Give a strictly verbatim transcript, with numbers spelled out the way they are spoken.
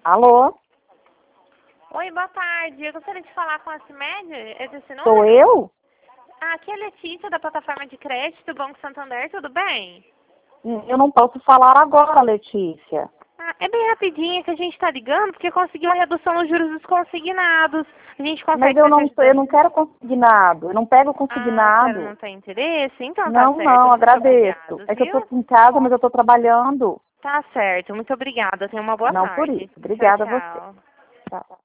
Alô? Oi, boa tarde. Eu gostaria de falar com a CIMED. É desse número? Sou eu? Ah, aqui é a Letícia, da plataforma de crédito do Banco Santander. Tudo bem? Eu não posso falar agora, Letícia. Ah, é bem rapidinho que a gente está ligando, porque conseguiu a redução nos juros dos consignados. A gente consegue... Mas eu não, eu não quero consignado. Eu não pego Ah, a consignado. senhora não tem interesse? Então tá Não, certo. não, Muito agradeço. obrigada, É que eu tô viu? aqui em casa, mas eu tô trabalhando. Tá certo. Muito obrigada. Tenha uma boa Não por tarde. isso. Tchau, Obrigada a você. tchau. Tchau.